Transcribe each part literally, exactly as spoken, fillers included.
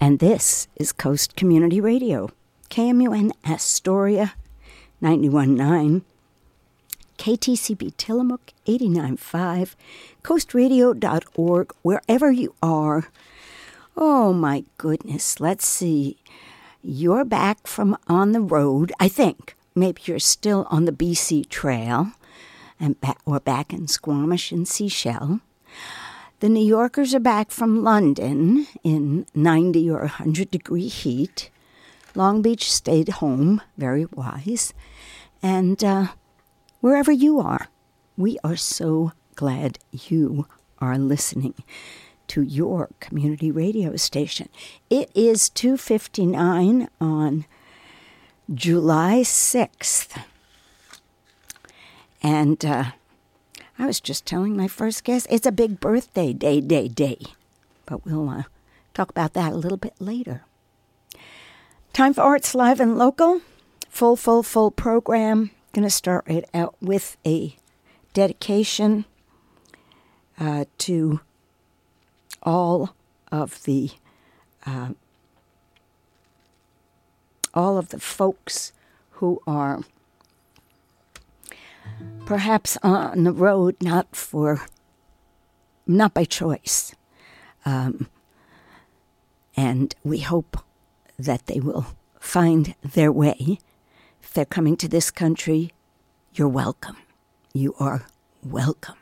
And this is Coast Community Radio, K M U N Astoria, ninety-one point nine, K T C B Tillamook, eighty-nine point five, coast radio dot org, wherever you are. Oh, my goodness. Let's see. You're back from on the road, I think. Maybe you're still on the B C Trail and back, or back in Squamish and Seychelles. The New Yorkers are back from London in ninety or one hundred degree heat. Long Beach stayed home, very wise. And uh, wherever you are, we are so glad you are listening to your community radio station. It is two fifty-nine on July sixth. And uh, I was just telling my first guest, it's a big birthday day, day, day. But we'll uh, talk about that a little bit later. Time for Arts Live and Local. Full, full, full program. Going to start right out with a dedication uh, to all of the uh, all of the folks who are perhaps on the road, not for, not by choice. Um, and we hope that they will find their way. If they're coming to this country, you're welcome. You are welcome.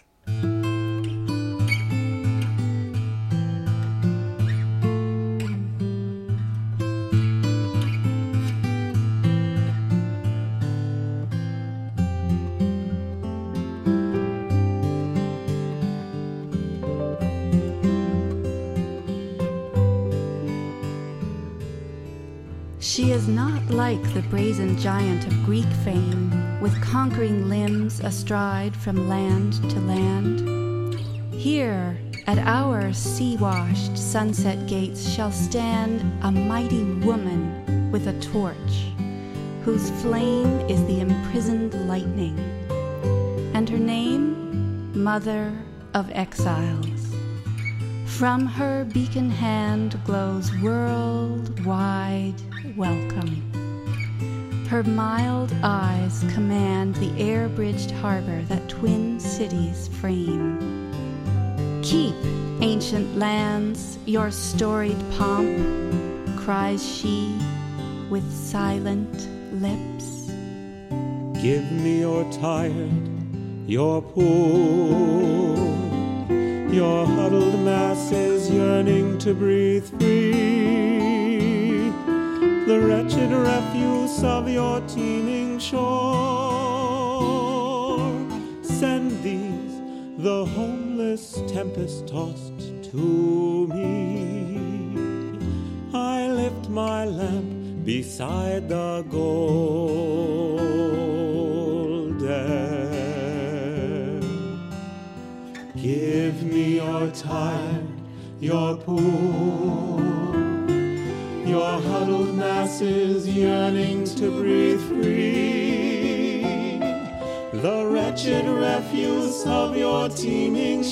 She is not like the brazen giant of Greek fame, with conquering limbs astride from land to land. Here, at our sea-washed sunset gates, shall stand a mighty woman with a torch, whose flame is the imprisoned lightning, and her name, Mother of Exiles. From her beacon hand glows worldwide welcome. Her mild eyes command the air-bridged harbor that twin cities frame. Keep, ancient lands, your storied pomp, cries she with silent lips. Give me your tired, your poor, your huddled masses yearning to breathe free, the wretched refuse of your teeming shore. Send these, the homeless tempest-tossed, to me. I lift my lamp beside the golden. Give me your tired, your poor, your huddled masses yearning to breathe free, the wretched refuse of your teeming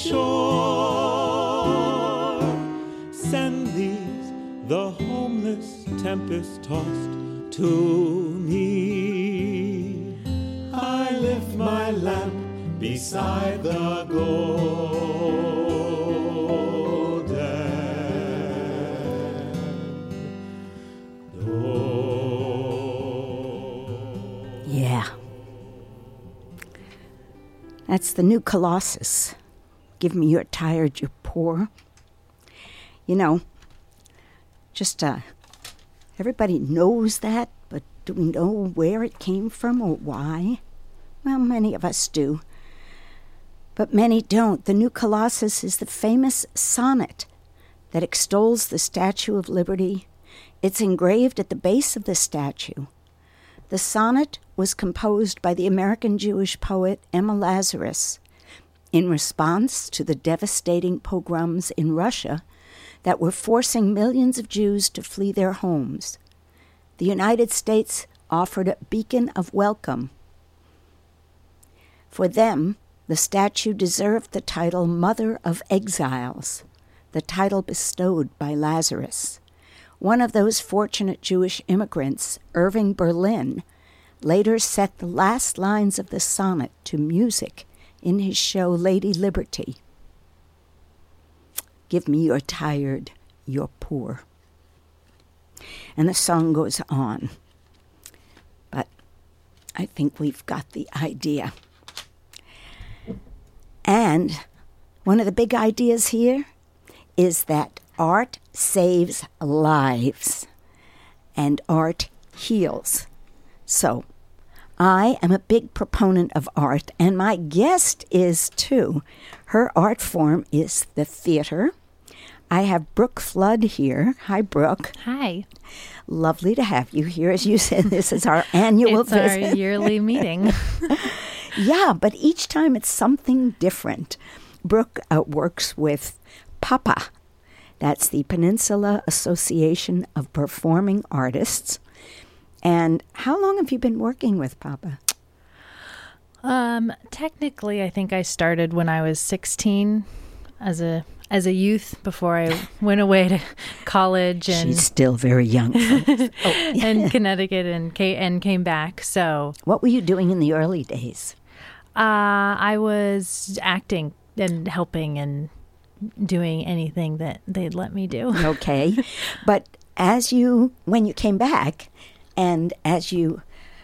shore. Send these, the homeless tempest-tossed, to me. I lift my lamp beside the golden. Yeah. That's the new Colossus. Give me your tired, your poor. You know, just, uh, everybody knows that, but do we know where it came from or why? Well, many of us do, but many don't. The new Colossus is the famous sonnet that extols the Statue of Liberty. It's engraved at the base of the statue. The sonnet was composed by the American Jewish poet Emma Lazarus in response to the devastating pogroms in Russia that were forcing millions of Jews to flee their homes. The United States offered a beacon of welcome. For them, the statue deserved the title Mother of Exiles, the title bestowed by Lazarus. One of those fortunate Jewish immigrants, Irving Berlin, later set the last lines of the sonnet to music in his show Lady Liberty. Give me your tired, your poor. And the song goes on. But I think we've got the idea. And one of the big ideas here is that art saves lives and art heals. So I am a big proponent of art, and my guest is too. Her art form is the theater. I have Brooke Flood here. Hi, Brooke. Hi. Lovely to have you here. As you said, this is our annual it's visit. It's our yearly meeting. Yeah, but each time it's something different. Brooke uh, works with PAPA. That's the Peninsula Association of Performing Artists. And how long have you been working with PAPA? Um, technically, I think I started when I was sixteen as a as a youth before I went away to college. And she's still very young. oh. in Connecticut and ca- and came back. So, what were you doing in the early days? Uh, I was acting and helping and doing anything that they'd let me do. Okay, but as you when you came back. And as you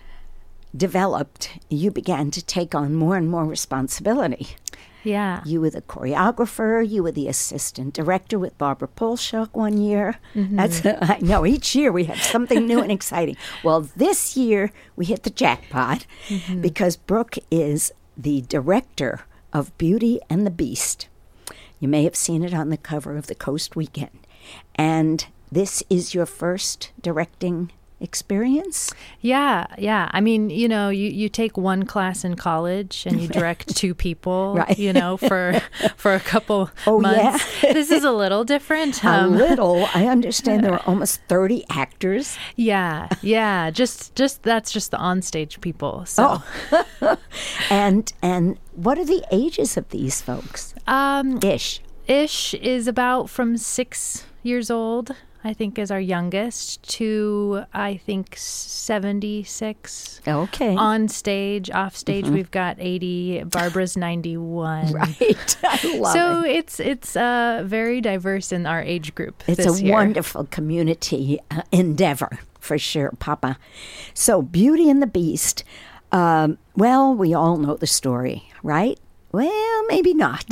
developed, you began to take on more and more responsibility. Yeah. You were the choreographer. You were the assistant director with Barbara Polshuk one year. Mm-hmm. That's I know, each year we have something new and exciting. Well, this year we hit the jackpot mm-hmm. because Brooke is the director of Beauty and the Beast. You may have seen it on the cover of the Coast Weekend. And this is your first directing experience? Yeah, yeah. I mean, you know, you, you take one class in college and you direct two people, right. you know, for for a couple oh, months. Yeah? This is a little different. Um, a little. I understand there are almost thirty actors. Yeah, yeah. Just just that's just the onstage people. So. Oh. and and what are the ages of these folks? Um, Ish. Ish is about from six years old. I think is our youngest, to, I think, seventy-six. Okay. On stage, off stage, mm-hmm. we've got eighty. Barbara's ninety-one. Right. I love so it. So it's it's uh, very diverse in our age group. It's this a year. wonderful community uh, endeavor, for sure, Papa. So Beauty and the Beast, um, well, we all know the story, right? Well, maybe not.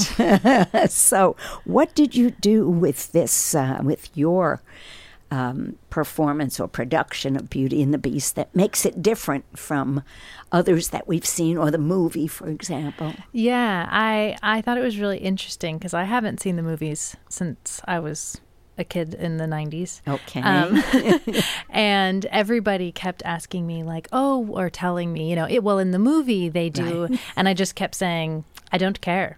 So what did you do with this, uh, with your um, performance or production of Beauty and the Beast that makes it different from others that we've seen, or the movie, for example? Yeah, I, I thought it was really interesting because I haven't seen the movies since I was a kid in the nineties. Okay. Um, and everybody kept asking me like, oh, or telling me, you know, it, well, in the movie they do. Right. And I just kept saying, I don't care.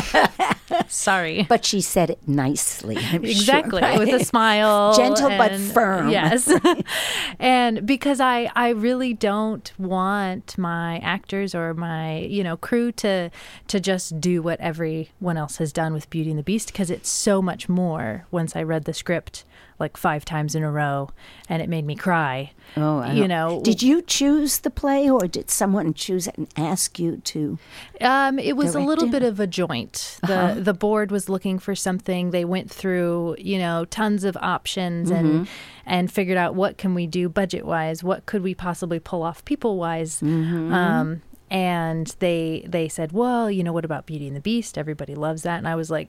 Sorry. But she said it nicely, I'm exactly, sure, right? With a smile. Gentle and, but firm. Yes. And because I, I really don't want my actors or my, you know, crew to to just do what everyone else has done with Beauty and the Beast, because it's so much more. Once I read the script like five times in a row, and it made me cry. Oh, I you know. Did you choose the play, or did someone choose it and ask you to? Um, it was a little it? bit of a joint. The uh-huh. the board was looking for something. They went through, you know, tons of options mm-hmm. and and figured out what can we do budget wise, what could we possibly pull off people wise. Mm-hmm. Um, and they they said, well, you know, what about Beauty and the Beast? Everybody loves that, and I was like,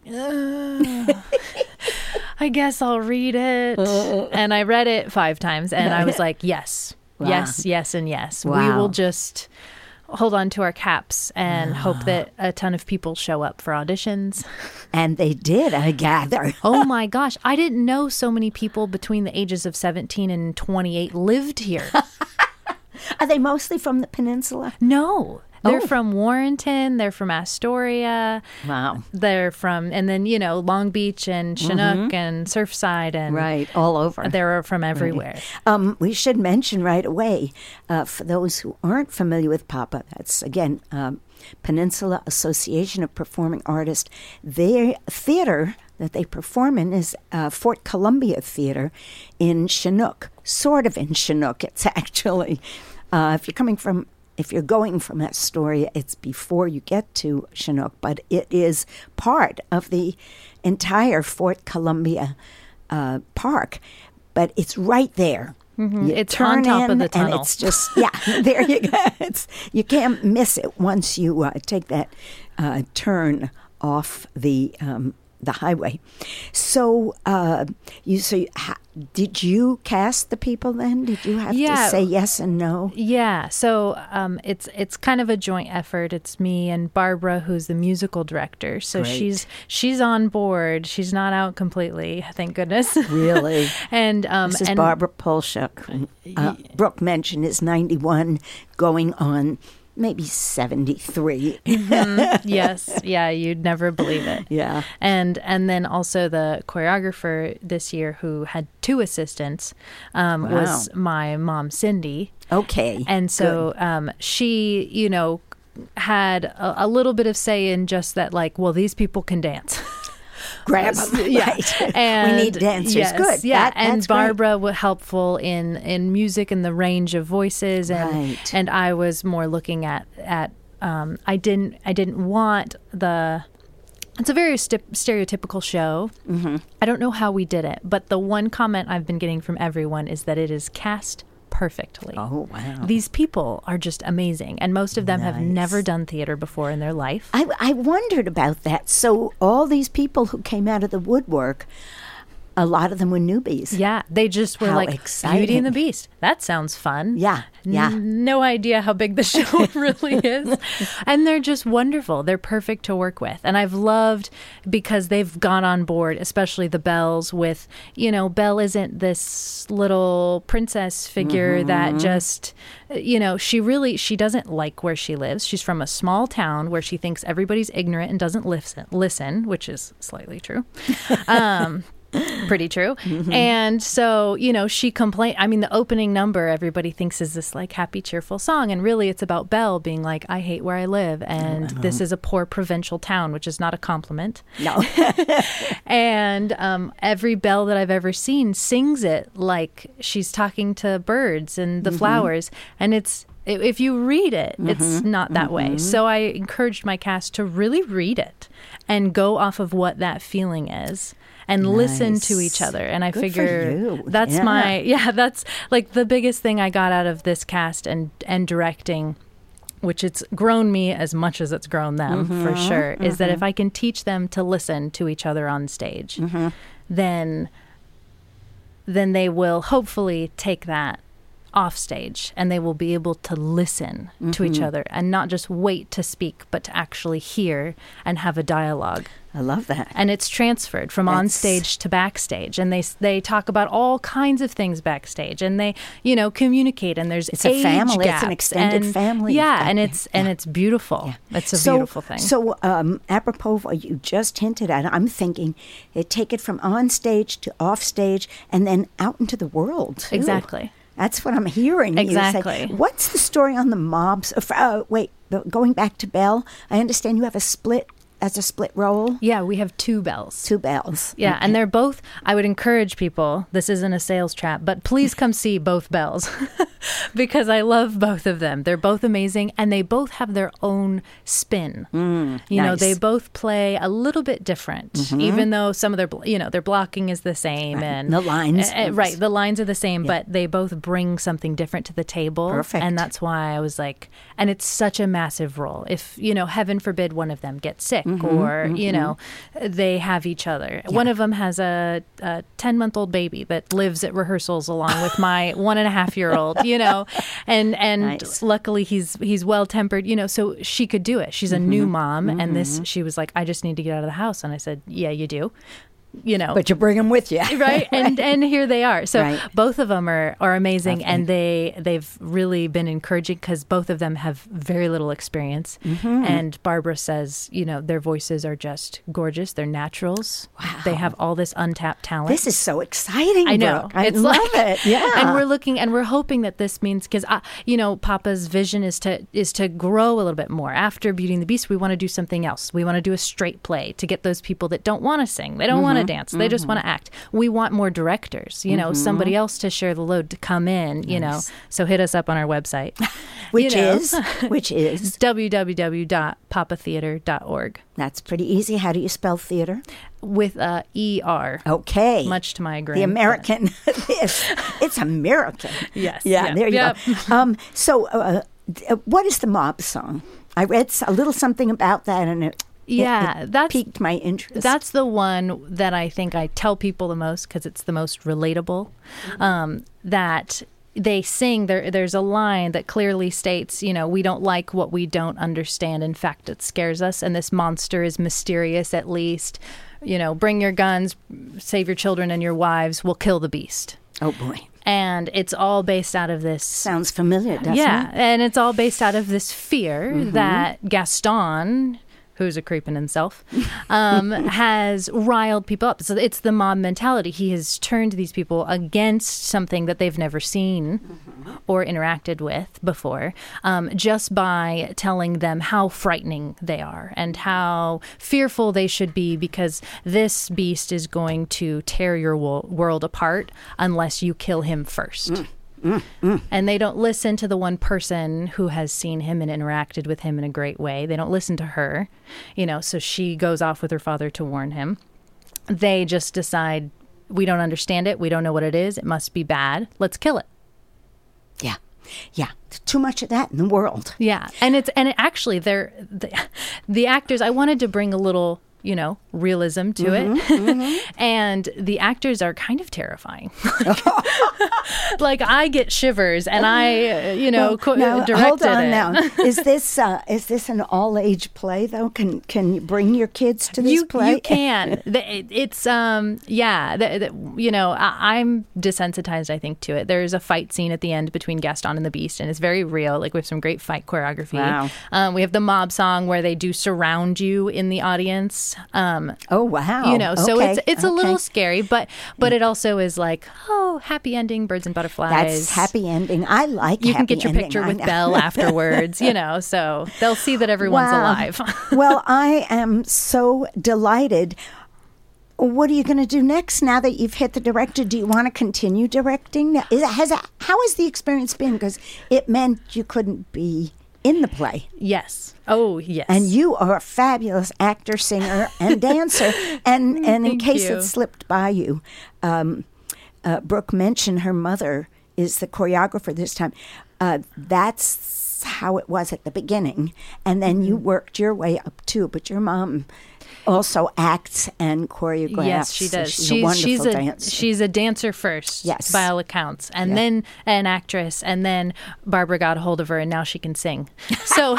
I guess I'll read it. And I read it five times, and I was like, yes, wow. yes, yes, and yes. Wow. We will just hold on to our caps and wow. hope that a ton of people show up for auditions. And they did, I gather. Oh my gosh. I didn't know so many people between the ages of seventeen and twenty-eight lived here. Are they mostly from the peninsula? No. They're oh. from Warrenton. They're from Astoria. Wow. They're from, and then, you know, Long Beach and Chinook mm-hmm. and Surfside. And right, all over. They're from everywhere. Right. Um, we should mention right away, uh, for those who aren't familiar with PAPA, that's, again, um, Peninsula Association of Performing Artists, their theater, that they perform in is uh, Fort Columbia Theater in Chinook, sort of in Chinook. It's actually, uh, if you're coming from, if you're going from Astoria, it's before you get to Chinook, but it is part of the entire Fort Columbia uh, Park, but it's right there. Mm-hmm. It's on top of the tunnel. And it's just, yeah, there you go. It's, you can't miss it once you uh, take that uh, turn off the um, the highway. So, uh, you so you, ha, did you cast the people then? Did you have yeah. to say yes and no? Yeah. So um, it's it's kind of a joint effort. It's me and Barbara, who's the musical director. So Great. she's she's on board. She's not out completely, thank goodness. Really? and um, this is and, Barbara Polshuk. Uh, Brooke mentioned is ninety-one, going on maybe seventy-three. Mm-hmm. Yes. Yeah, you'd never believe it. Yeah. And and then also the choreographer this year, who had two assistants, um, Wow. was my mom, Cindy. Okay. And so um, she, you know, had a, a little bit of say in just that, like, well, these people can dance. Grab them. Yeah. Right. And we need dancers. yes, Good. Yeah. That, and that's Barbara was helpful in, in music and the range of voices. And, Right. and I was more looking at, at um, I didn't, I didn't want the, it's a very st- stereotypical show. Mm-hmm. I don't know how we did it, but the one comment I've been getting from everyone is that it is cast perfectly. Oh, wow. These people are just amazing, and most of them have Nice. never done theater before in their life. I, I wondered about that. So all these people who came out of the woodwork, a lot of them were newbies. Yeah, they just were How like, exciting. Beauty and the Beast. That sounds fun. Yeah, yeah. N- no idea how big the show really is. And they're just wonderful. They're perfect to work with. And I've loved, because they've gone on board, especially the Bells, with, you know, Belle isn't this little princess figure Mm-hmm. that just, you know, she really, she doesn't like where she lives. She's from a small town where she thinks everybody's ignorant and doesn't listen, listen which is slightly true. Um Pretty true. Mm-hmm. And so, you know, she complained. I mean, the opening number everybody thinks is this like happy, cheerful song. And really it's about Belle being like, I hate where I live. And uh-huh. this is a poor provincial town, which is not a compliment. No. And um, every Belle that I've ever seen sings it like she's talking to birds and the mm-hmm. flowers. And it's, if you read it, mm-hmm. it's not that mm-hmm. way. So I encouraged my cast to really read it and go off of what that feeling is. And nice. Listen to each other. And I Good figure that's yeah. my, yeah, that's like the biggest thing I got out of this cast and, and directing, which it's grown me as much as it's grown them, mm-hmm, for sure, mm-hmm. is that if I can teach them to listen to each other on stage, mm-hmm. then, then they will hopefully take that off stage, and they will be able to listen mm-hmm. to each other and not just wait to speak, but to actually hear and have a dialogue. I love that. And it's transferred from That's... on stage to backstage, and they they talk about all kinds of things backstage, and they, you know, communicate, and there's it's age a family, gaps, it's an extended and, family. Yeah, and it's yeah. and it's beautiful. Yeah. It's a so, beautiful thing. So, um, apropos of what you just hinted at, I'm thinking they take it from on stage to off stage, and then out into the world too. Exactly. That's what I'm hearing. Exactly. You say. What's the story on the mobs? Uh, wait, going back to Belle, I understand you have a split as a split role? Yeah, we have two Bells. Two Bells. Yeah, okay. And they're both, I would encourage people, this isn't a sales trap, but please come see both Bells because I love both of them. They're both amazing, and they both have their own spin. Mm, you nice. know, they both play a little bit different, mm-hmm. even though some of their, you know, their blocking is the same. Right. and the lines. Uh, right, the lines are the same, yeah. but they both bring something different to the table. Perfect. And that's why I was like, and it's such a massive role. If, you know, heaven forbid one of them gets sick, Mm-hmm, or, mm-hmm. you know, they have each other. Yeah. One of them has a, a ten-month-old baby that lives at rehearsals along with my one-and-a-half-year-old, you know, and and nice. Luckily he's he's well-tempered, you know, so she could do it. She's a mm-hmm. new mom, mm-hmm. and this, she was like, I just need to get out of the house. And I said, yeah, you do. you know. But you bring them with you. Right. And and here they are. So right. both of them are, are amazing. Lovely. And they, they've really been encouraging because both of them have very little experience. Mm-hmm. And Barbara says, you know, their voices are just gorgeous. They're naturals. Wow. They have all this untapped talent. This is so exciting, I know. Brooke. I it's love like, it. Yeah. And we're looking and we're hoping that this means, because, you know, Papa's vision is to is to grow a little bit more. After Beauty and the Beast, we want to do something else. We want to do a straight play to get those people that don't want to sing. They don't mm-hmm. want to dance. They mm-hmm. just want to act. We want more directors, you know, mm-hmm. somebody else to share the load, to come in, you nice. know. So hit us up on our website. Which you know. is? Which is? w w w dot papa theater dot org. That's pretty easy. How do you spell theater? With uh, E R. Okay. Much to my chagrin. The American. it's, it's American. Yes. Yeah, yeah. there you yep. go. Um, so uh, what is the mob song? I read a little something about that, and it, yeah, it, it that's, piqued my interest. That's the one that I think I tell people the most because it's the most relatable. Mm-hmm. Um, that they sing, there. there's a line that clearly states, you know, we don't like what we don't understand. In fact, it scares us. And this monster is mysterious, at least. You know, bring your guns, save your children and your wives. We'll kill the beast. Oh, boy. And it's all based out of this. Sounds familiar, doesn't yeah, it? Yeah. And it's all based out of this fear mm-hmm. that Gaston, who's a creep in himself, um, has riled people up. So it's the mob mentality. He has turned these people against something that they've never seen mm-hmm. or interacted with before, um, just by telling them how frightening they are and how fearful they should be, because this beast is going to tear your wo- world apart unless you kill him first. Mm. Mm, mm. And they don't listen to the one person who has seen him and interacted with him in a great way. They don't listen to her, you know, so she goes off with her father to warn him. They just decide, we don't understand it. We don't know what it is. It must be bad. Let's kill it. Yeah. Yeah. Too much of that in the world. Yeah. And it's, and it actually, they're, the, the actors, I wanted to bring a little, you know, realism to mm-hmm, it. Mm-hmm. And the actors are kind of terrifying. Like, I get shivers, and I, uh, you know, well, co- now, directed hold on it. now. Is this uh, is this an all-age play, though? Can can you bring your kids to this you, play? You can. it, it's, um, yeah, the, the, you know, I, I'm desensitized, I think, to it. There's a fight scene at the end between Gaston and the Beast, and it's very real. Like, we have some great fight choreography. Wow. Um, we have the mob song where they do surround you in the audience. Um, oh, wow. You know, so okay. it's it's okay. a little scary, but but it also is like, oh, happy ending, birds and butterflies. That's happy ending. I like You happy can get your ending. picture with Belle afterwards, you know, so they'll see that everyone's wow. alive. Well, I am so delighted. What are you going to do next now that you've hit the director? Do you want to continue directing? Is, has it, how has the experience been? Because it meant you couldn't be in the play. Yes. Oh, yes. And you are a fabulous actor, singer, and dancer. And and in case you. it slipped by you, um, uh, Brooke mentioned her mother is the choreographer this time. Uh, that's how it was at the beginning. And then mm-hmm. you worked your way up too. But your mom also acts and choreographs. Yes, she does. So she's, she's a wonderful she's a, dancer. She's a dancer first, yes. by all accounts, and yeah. then an actress, and then Barbara got a hold of her, and now she can sing. So,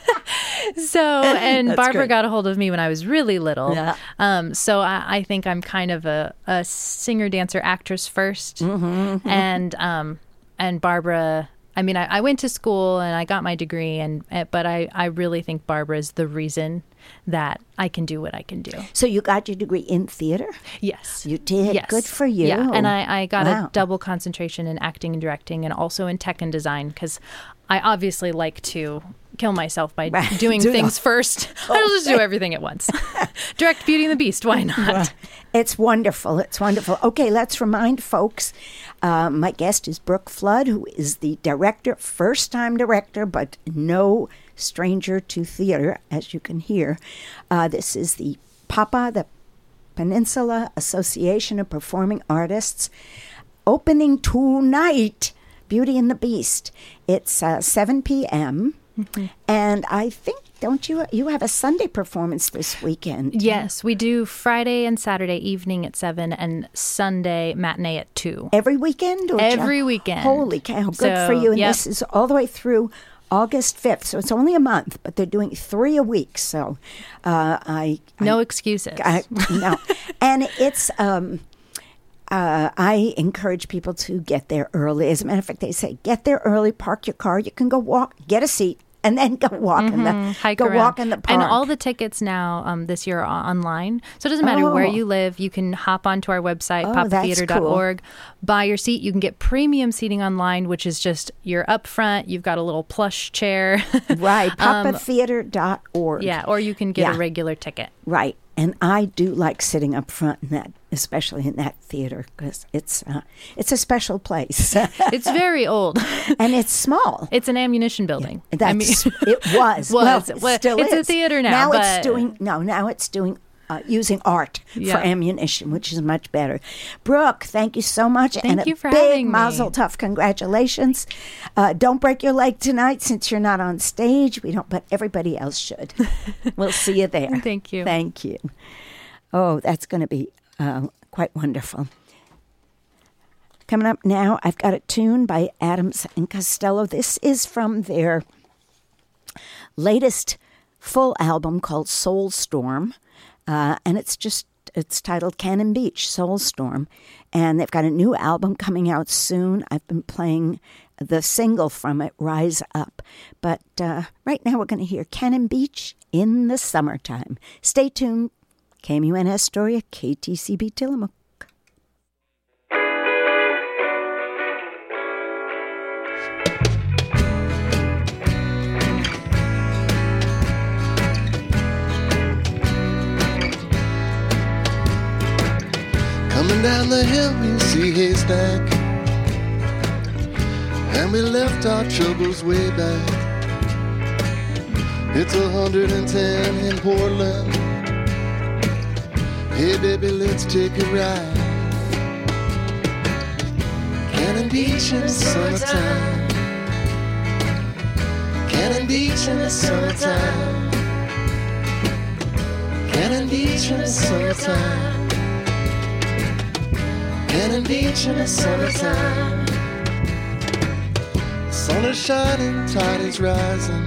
so and That's Barbara great. got a hold of me when I was really little. Yeah. Um, so I, I think I'm kind of a, a singer, dancer, actress first, mm-hmm, mm-hmm. and um, and Barbara. I mean, I, I went to school and I got my degree, and but I, I really think Barbara is the reason that I can do what I can do. So you got your degree in theater? Yes. You did? Yes. Good for you. Yeah, and I, I got wow. a double concentration in acting and directing, and also in tech and design, because I obviously like to kill myself by right. doing do things it. first. I'll just do everything at once. Direct Beauty and the Beast, why not? It's wonderful. It's wonderful. Okay, let's remind folks, uh, my guest is Brooke Flood, who is the director, first-time director, but no stranger to theater, as you can hear. Uh, this is the PAPA, the Peninsula Association of Performing Artists, opening tonight, Beauty and the Beast. It's uh, seven p.m., mm-hmm. and I think, don't you, you have a Sunday performance this weekend? Yes, we do Friday and Saturday evening at seven and Sunday matinee at two. Every weekend? Or Every just, weekend. Holy cow, good so, for you. And yep. this is all the way through August fifth. So it's only a month, but they're doing three a week. So uh, I... No I, excuses. I, no. And it's... Um, Uh, I encourage people to get there early. As a matter of fact, they say, get there early, park your car. You can go walk, get a seat, and then go walk Mm-hmm. in the Hike go around. walk in the park. And all the tickets now um, this year are online. So it doesn't matter Oh. where you live. You can hop onto our website, Oh, papa that's theater dot org, buy your seat. You can get premium seating online, which is just you're up front. You've got a little plush chair. Right, Um, papa theater dot org. yeah, or you can get Yeah. a regular ticket. Right. And I do like sitting up front in that, especially in that theater, because it's uh, it's a special place. It's very old. And it's small. It's an ammunition building. That's, I mean, it was. was. Well, it Well, still it's a is. theater now, Now but- it's doing, no, now it's doing, uh, using art Yeah. for ammunition, which is much better. Brooke, thank you so much. Thank and you a for big having me. mazel tov. Congratulations. Uh, don't break your leg tonight since you're not on stage. We don't, but everybody else should. We'll see you there. Thank you. Thank you. Oh, that's going to be uh, quite wonderful. Coming up now, I've got a tune by Adams and Costello. This is from their latest full album called Soulstorm, uh, and it's just it's titled Cannon Beach, Soulstorm, and they've got a new album coming out soon. I've been playing the single from it, Rise Up, but uh, right now we're going to hear Cannon Beach in the Summertime. Stay tuned. K M U N Astoria, K T C B Tillamook. Coming down the hill we see Haystack, and we left our troubles way back. It's a hundred and ten in Portland. Hey baby, let's take a ride. Cannon Beach in the summertime. Cannon Beach in the summertime. Cannon Beach in the summertime. Cannon Beach in the summertime. Sun is shining, tide is rising.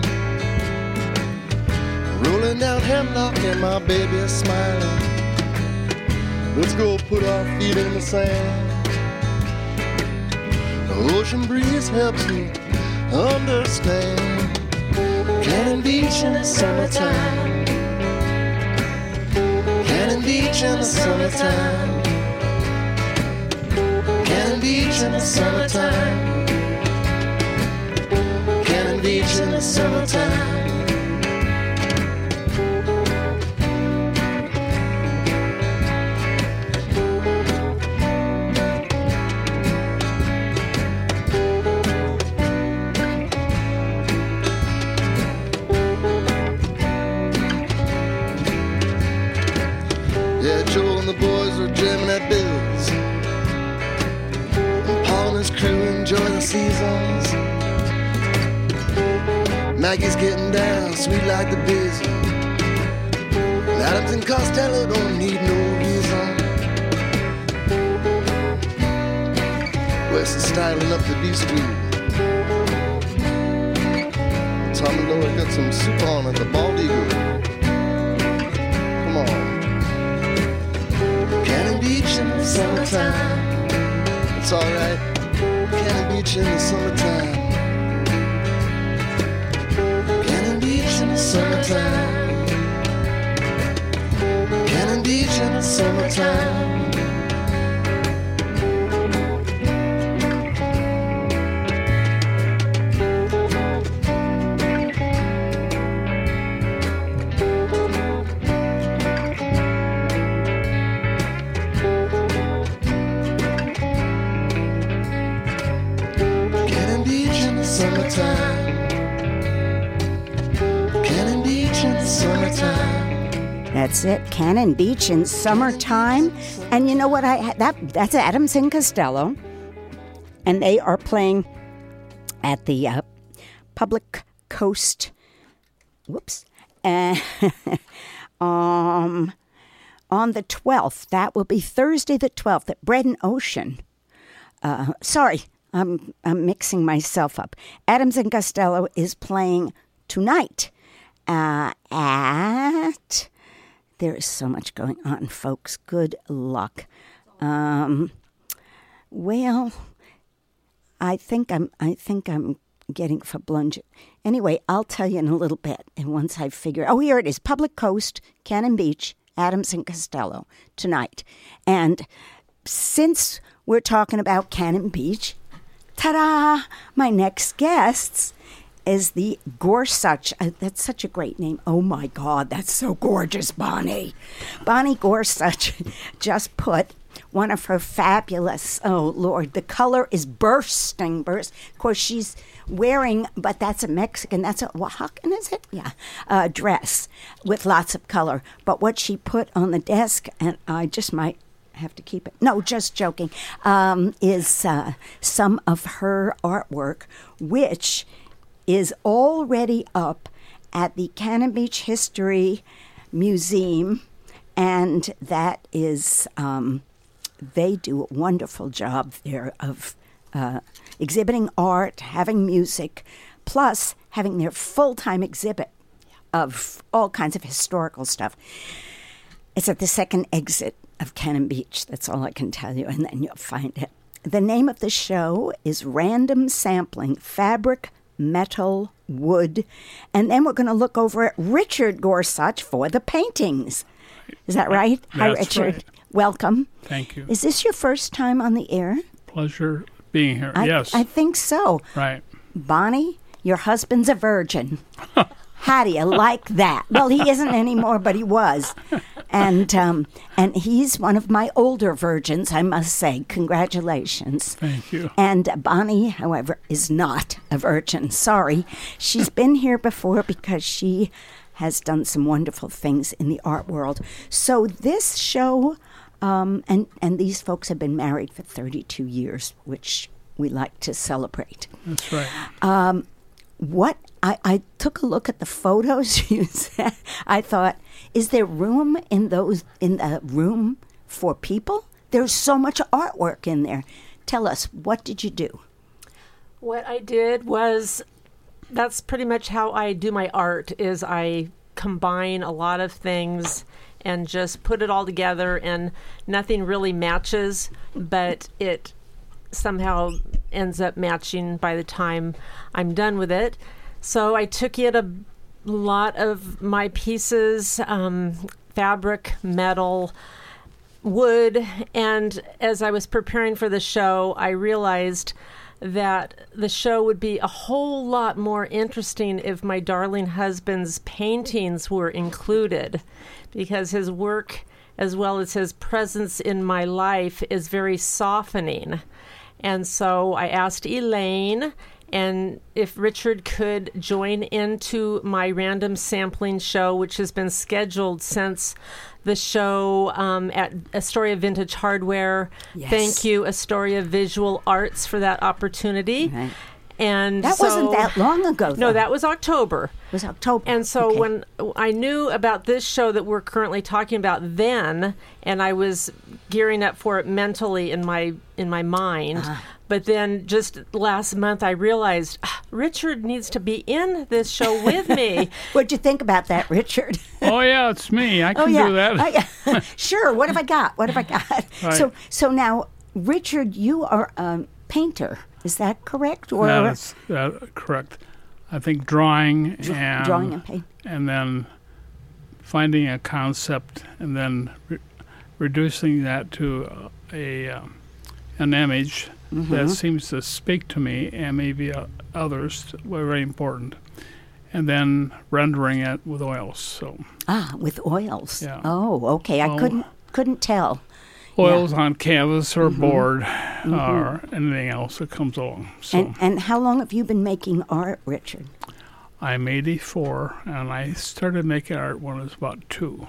Rolling down Hemlock and my baby is smiling. Let's go put our feet in the sand. The ocean breeze helps me understand. Cannon Beach in the summertime. Cannon Beach in the summertime. Cannon Beach in the summertime. Cannon Beach in the summertime. Joel and the boys are jamming at Bill's, and Paul and his crew enjoy the seasons. Maggie's getting down, sweet like the busy. And Adams and Costello don't need no reason. Wes is styling up the D Street. Tom and Laura got some soup on at the Bald Eagle. Come on. Cannon Beach in the summertime. It's alright. Cannon Beach in the summertime. Cannon Beach in the summertime. Cannon Beach in the summertime. That's it, Cannon Beach in summertime. And you know what? I that that's Adams and Costello, and they are playing at the uh, Public Coast. Whoops, uh, um, on the twelfth. That will be Thursday the twelfth at Bread and Ocean. Uh, sorry, I'm, I'm mixing myself up. Adams and Costello is playing tonight uh, at... There is so much going on, folks. Good luck. Um, well, I think I'm. I think I'm getting verblunget. Anyway, I'll tell you in a little bit. And once I figure, oh, here it is: Public Coast, Cannon Beach, Adams and Costello tonight. And since we're talking about Cannon Beach, ta-da! My next guests is the Gorsuch. Uh, that's such a great name. Oh, my God, that's so gorgeous, Bonnie. Bonnie Gorsuch just put one of her fabulous, oh, Lord, the color is bursting, burst. Of course, she's wearing, but that's a Mexican, that's a Oaxacan, is it? Yeah, uh, dress with lots of color. But what she put on the desk, and I just might have to keep it. No, just joking, um, is uh, some of her artwork, which is already up at the Cannon Beach History Museum, and that is, um, they do a wonderful job there of uh, exhibiting art, having music, plus having their full-time exhibit of all kinds of historical stuff. It's at the second exit of Cannon Beach. That's all I can tell you, and then you'll find it. The name of the show is Random Sampling, Fabric, Metal, Wood, and then we're going to look over at Richard Gorsuch for the paintings. Is that right? That's Hi, Richard. Right. Welcome. Thank you. Is this your first time on the air? Pleasure being here. I, yes. I think so. Right. Bonnie, your husband's a virgin. How do you like that? Well, he isn't anymore, but he was. And um, and he's one of my older virgins, I must say. Congratulations. Thank you. And Bonnie, however, is not a virgin. Sorry. She's been here before because she has done some wonderful things in the art world. So this show, um, and, and these folks have been married for thirty-two years, which we like to celebrate. That's right. Um, what I, I took a look at the photos you said. I thought, is there room in those in the room for people? There's so much artwork in there. Tell us, what did you do? What I did was, that's pretty much how I do my art, is I combine a lot of things and just put it all together, and nothing really matches, but it somehow ends up matching by the time I'm done with it. So I took in a lot of my pieces, um, fabric, metal, wood, and as I was preparing for the show, I realized that the show would be a whole lot more interesting if my darling husband's paintings were included, because his work, as well as his presence in my life, is very softening. And so I asked Elaine and if Richard could join into my random sampling show, which has been scheduled since the show um, at Astoria Vintage Hardware. Yes. Thank you, Astoria Visual Arts, for that opportunity. Right. And that so, wasn't that long ago, though. No, that was October. It was October. And so okay. when I knew about this show that we're currently talking about then, and I was gearing up for it mentally in my in my mind, uh-huh. But then just last month I realized ah, Richard needs to be in this show with me. What'd you think about that, Richard? Oh, yeah, it's me. I can oh, yeah. do that. Oh, yeah. Sure. What have I got? What have I got? Right. So, so now, Richard, you are a painter. Is that correct? Or That is uh, correct. I think drawing and drawing and paint, and then finding a concept and then re- reducing that to a uh, an image mm-hmm. that seems to speak to me and maybe uh, others were very important, and then rendering it with oils. So ah, with oils. Yeah. Oh, okay. I oh, couldn't couldn't tell. Oils yeah. on canvas or mm-hmm. board mm-hmm. or anything else that comes along. So and, and how long have you been making art, Richard? I'm eighty-four, and I started making art when I was about two.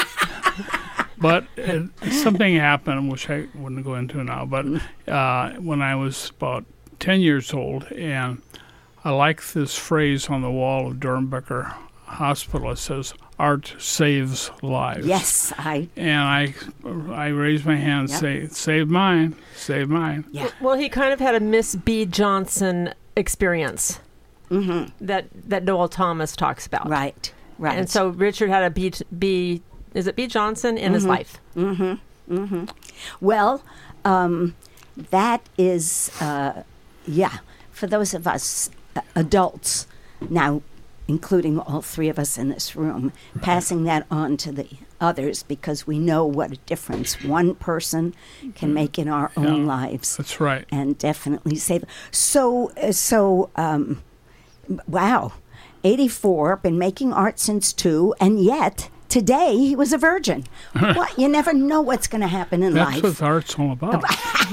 But it, something happened, which I wouldn't go into now, but uh, when I was about ten years old, and I like this phrase on the wall of Dornbecker Hospital. It says, art saves lives. Yes, I. And I, I raise my hand and Yep. say, save mine, save mine. Yeah. Well, he kind of had a Miss B. Johnson experience Mm-hmm. that, that Noel Thomas talks about. Right. Right. And so Richard had a B, B is it B. Johnson in his life? Mm-hmm. Mm-hmm. Well, um, that is, uh, yeah, for those of us uh, adults now, including all three of us in this room, right. passing that on to the others because we know what a difference one person can make in our yeah, own lives. That's right. And definitely save. So, uh, so, um, wow, eighty-four, been making art since two, and yet today he was a virgin. What? You never know what's going to happen in That's life. what art's all about.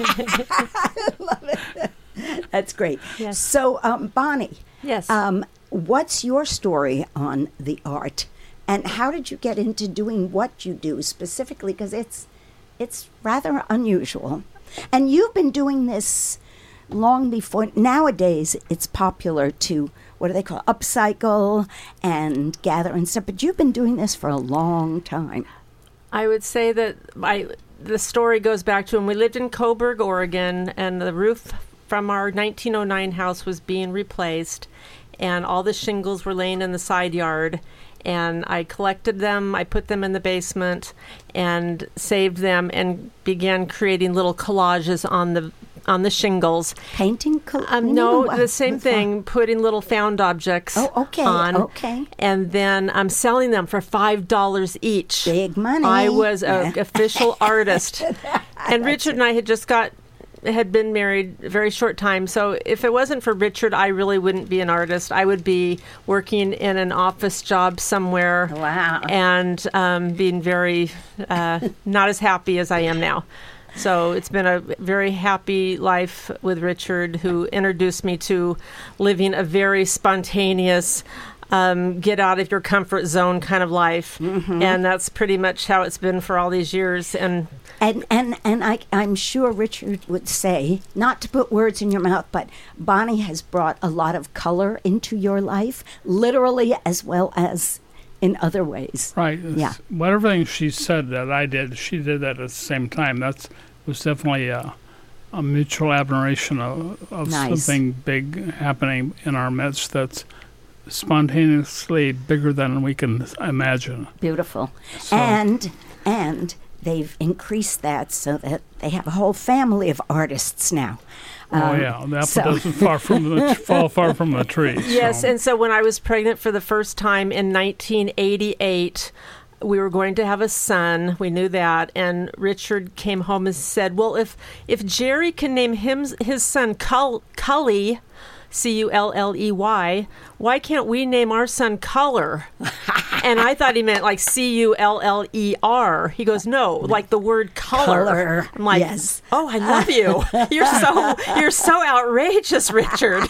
I love it. That's great. Yes. So, um, Bonnie, Yes. um, what's your story on the art, and how did you get into doing what you do specifically? Because it's it's rather unusual, and you've been doing this long before. Nowadays, it's popular to, what do they call it, upcycle and gather and stuff. But you've been doing this for a long time. I would say that I, the story goes back to when we lived in Coburg, Oregon, and the roof from our nineteen oh nine house was being replaced, and all the shingles were laying in the side yard. And I collected them, I put them in the basement, and saved them, and began creating little collages on the on the shingles. Painting? Col- Um, no, the same thing. Putting little found objects Oh, okay, on, okay. and then I'm selling them for five dollars each. Big money. I was an Yeah. official artist, and Richard and I had just got had been married a very short time. So if it wasn't for Richard, I really wouldn't be an artist. I would be working in an office job somewhere. Wow. And um, being very uh, not as happy as I am now. So it's been a very happy life with Richard, who introduced me to living a very spontaneous, um, get out of your comfort zone kind of life. Mm-hmm. And that's pretty much how it's been for all these years. And And and and I, I'm sure Richard would say, not to put words in your mouth, but Bonnie has brought a lot of color into your life, literally as well as in other ways. Right. Yeah. What everything she said that I did, she did that at the same time. That was definitely a, a mutual admiration of, of Nice. something big happening in our midst that's spontaneously bigger than we can imagine. Beautiful. So- And and they've increased that so that they have a whole family of artists now. Oh Um, yeah, the apple so- doesn't far from the, fall far from the tree. yes, so. and so when I was pregnant for the first time in nineteen eighty-eight, we were going to have a son. We knew that, and Richard came home and said, "Well, if if Jerry can name him his son Cull- Cully, C U L L E Y, why can't we name our son Color?" And I thought he meant like C U L L E R. He goes, "No, like the word color." Color, I'm like, yes. "Oh, I love you. You're so you're so outrageous, Richard."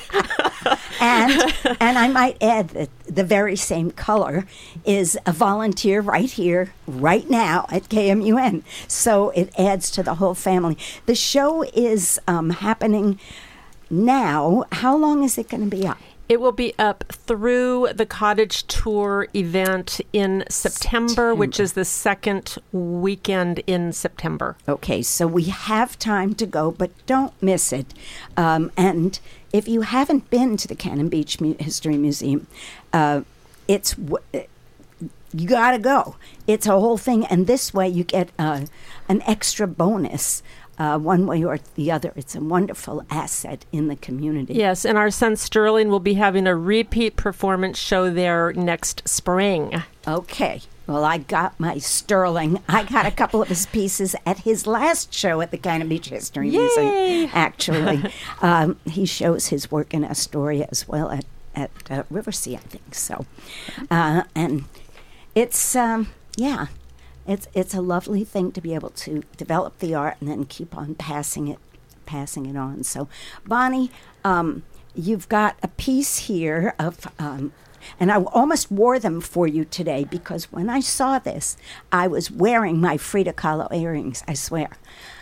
And and I might add that the very same color is a volunteer right here, right now at K M U N. So it adds to the whole family. The show is um, happening now. How long is it going to be up? It will be up through the cottage tour event in September, September. which is the second weekend in September. Okay, so we have time to go, but don't miss it. Um, and if you haven't been to the Cannon Beach Mu- History Museum, uh, it's w- you got to go. It's a whole thing, and this way you get uh, an extra bonus. Uh, one way or the other. It's a wonderful asset in the community. Yes, and our son Sterling will be having a repeat performance show there next spring. Okay. Well, I got my Sterling. I got a couple of his pieces at his last show at the Cannon Beach History Yay! Museum, actually. um, he shows his work in Astoria as well at, at uh, Riversea, I think. So, uh, and it's, um, yeah. It's it's a lovely thing to be able to develop the art and then keep on passing it, passing it on. So, Bonnie, um, you've got a piece here of, um, and I almost wore them for you today because when I saw this, I was wearing my Frida Kahlo earrings. I swear,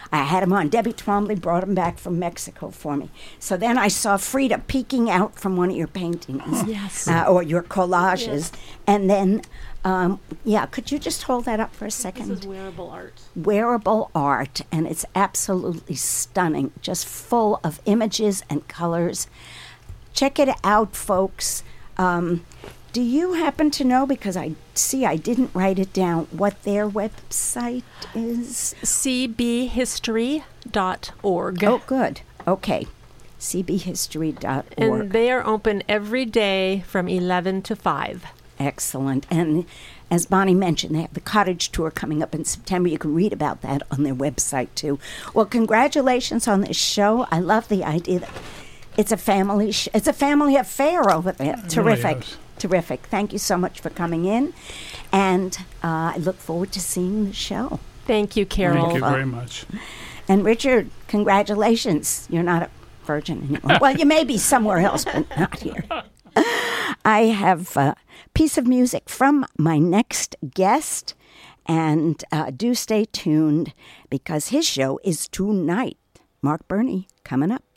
I had them on. Debbie Twombly brought them back from Mexico for me. So then I saw Frida peeking out from one of your paintings. Yes. Uh, or your collages. Yes. And then, um, yeah, could you just hold that up for a second? This is wearable art. Wearable art, and it's absolutely stunning, just full of images and colors. Check it out, folks. Um, do you happen to know, because I see I didn't write it down, what their website is? c b history dot org. Oh, good. Okay. c b history dot org. And they are open every day from eleven to five. Excellent. And as Bonnie mentioned, they have the cottage tour coming up in September. You can read about that on their website, too. Well, congratulations on this show. I love the idea that it's a family sh- it's a family affair over there. It Terrific. really is. Terrific. Thank you so much for coming in. And uh, I look forward to seeing the show. Thank you, Carol. Thank you very much. And Richard, congratulations. You're not a virgin anymore. Well, you may be somewhere else, but not here. I have a piece of music from my next guest, and uh, do stay tuned because his show is tonight. Mark Burney coming up.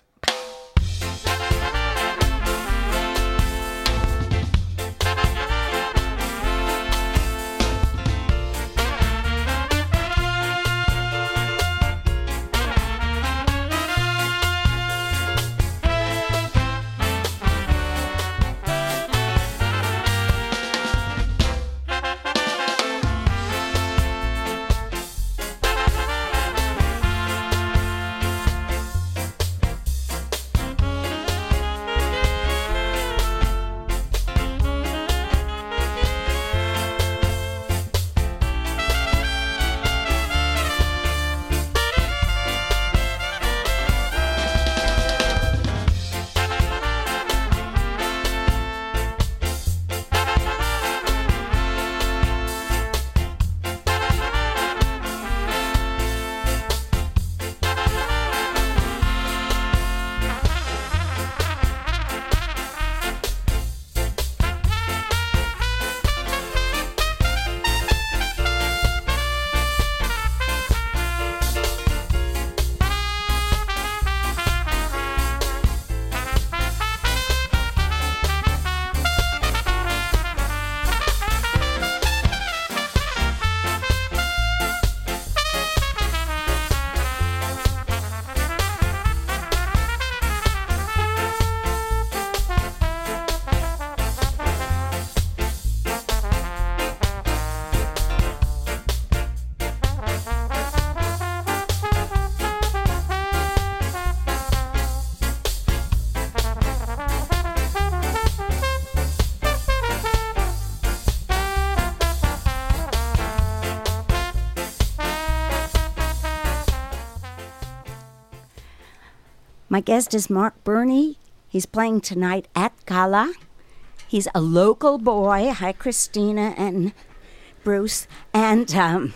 My guest is Mark Burney. He's playing tonight at Gala. He's a local boy. Hi, Christina and Bruce. And um,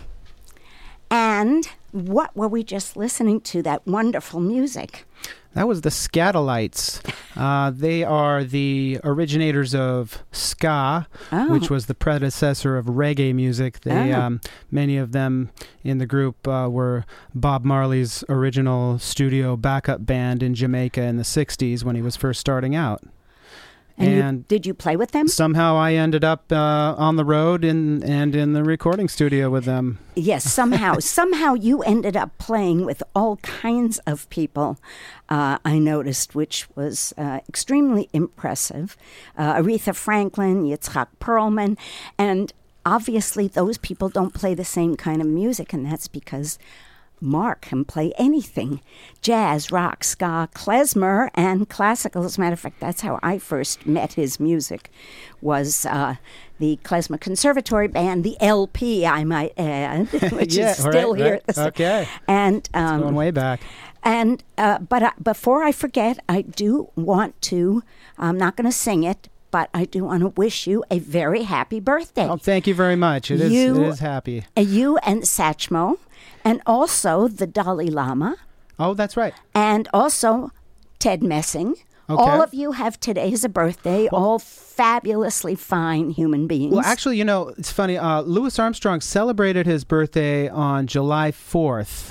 and what were we just listening to? That wonderful music. That was the Skatalites. Uh, they are the originators of ska, Oh. which was the predecessor of reggae music. They, Oh. um, many of them in the group uh, were Bob Marley's original studio backup band in Jamaica in the sixties when he was first starting out. And, you- And did you play with them? somehow I ended up uh, on the road in, and in the recording studio with them. Yes, somehow. somehow you ended up playing with all kinds of people, uh, I noticed, which was uh, extremely impressive. Uh, Aretha Franklin, Yitzhak Perlman, and obviously those people don't play the same kind of music, and that's because Mark can play anything. Jazz, rock, ska, klezmer, and classical. As a matter of fact, that's how I first met his music, was uh, the Klezmer Conservatory Band, the L P, I might add, which Yeah, is still right, here. right. at the- Okay. And um, Going way back. and uh, but I, before I forget, I do want to. I'm not going to sing it, but I do want to wish you a very happy birthday. Oh, thank you very much. It is, You- it is happy. Uh, you and Satchmo, and also the Dalai Lama, Oh, that's right. and also Ted Messing. Okay. All of you have today as a birthday. all fabulously fine human beings. Well, actually, you know, it's funny. Uh, Louis Armstrong celebrated his birthday on July fourth.